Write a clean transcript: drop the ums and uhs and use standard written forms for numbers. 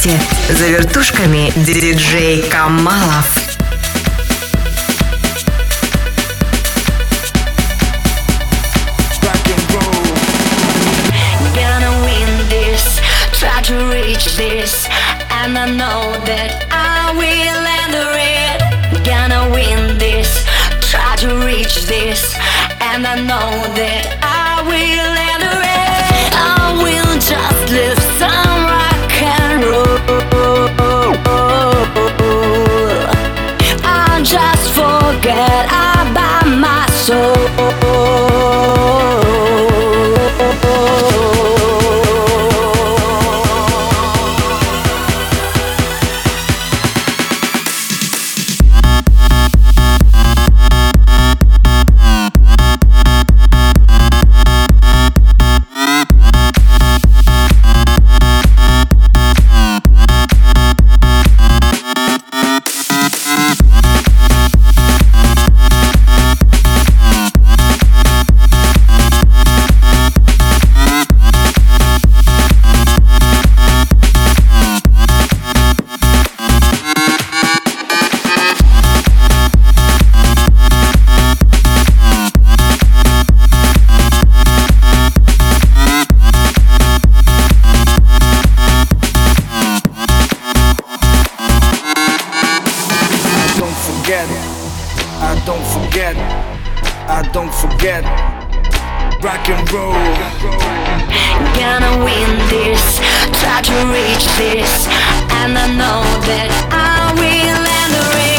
миксе. За вертушками диджей Камалов. Try to reach this, and I know that I will enter it. Gonna win this, try to reach this, and I know that I will enter it. I will just live some rock and roll. I'll just forget about my soul. I don't forget rock and roll. Gonna win this, try to reach this, and I know that I will enter it.